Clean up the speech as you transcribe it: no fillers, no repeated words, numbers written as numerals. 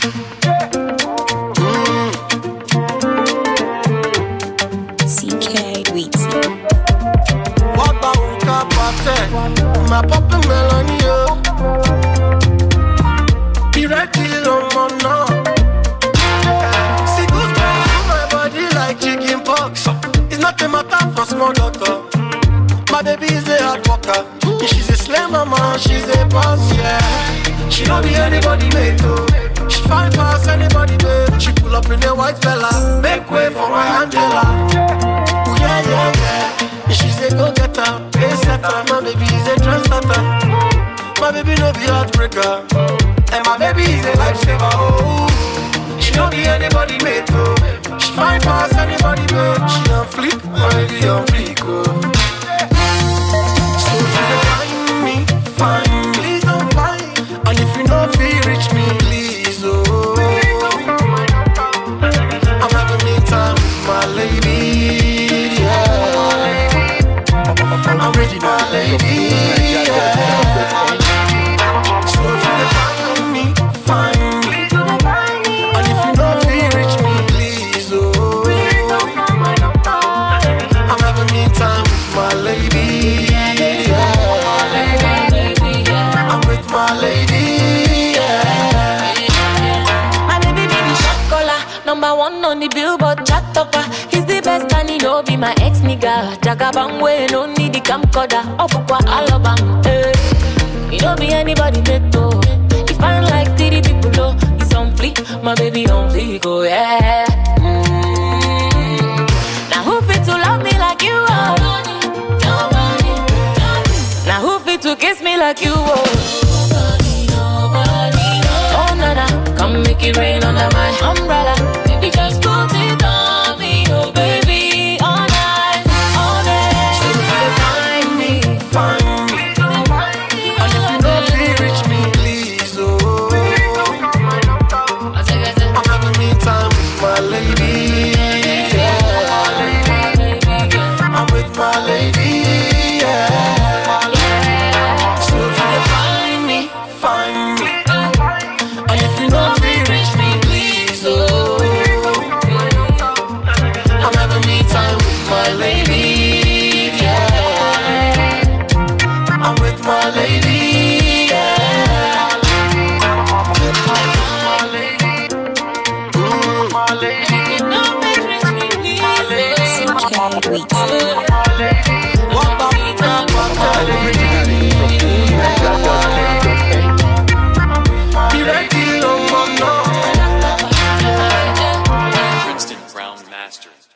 CK Weezy. What about my papa melody? Be ready, no. See goosebumps on my body like chicken pox. It's not a matter for small doctor. My baby is a hard worker. She's a slave mama, she's a boss, yeah. She don't be anybody mate, though. She fine past anybody, babe. She pull up in a white fella, make way for my Angela. Ooh, yeah. She's a go-getter, pace setter. My baby is a trendsetter. My baby no be heartbreaker. And my baby is a lifesaver, oh. She don't be anybody mate, oh. She fine past anybody, babe. She on fleek, my baby on fleek, oh. So if you find me, please don't find. And if you know feel reach me, please, oh. I'm having me time with my lady, yeah. I'm ready, my lady, yeah. So if you find me, and if you know feel reach me, please, oh. I'm having me time with my lady, yeah. I'm with my lady, yeah. My baby chocolate, number one on the Billboard chart topper. He's the best and he know be my ex nigga. Jagabangwe, no need the camcorder. Opukwa alabang, eh. He don't be anybody beto. He find like 30 people low. He's on fleek, my baby on fleek, oh yeah. Now who fit to love me like you are? Nobody. Now who fit to kiss me like you are? Nobody. Oh nana, come make it rain under my umbrella. Baby just put it on me, oh baby, all night, all day. So if you find me, and if you know feel reach me, please, oh. I'm having me time with my lady, yeah. I'm with my lady, yeah. So if you find me, and if you know feel reach me, please, oh. I'm having me time with my lady, yeah. I'm with my lady, yeah. My lady, my lady, No make rich me, please. CK Weezy. what about be ready, no. Princeton Brown Masters.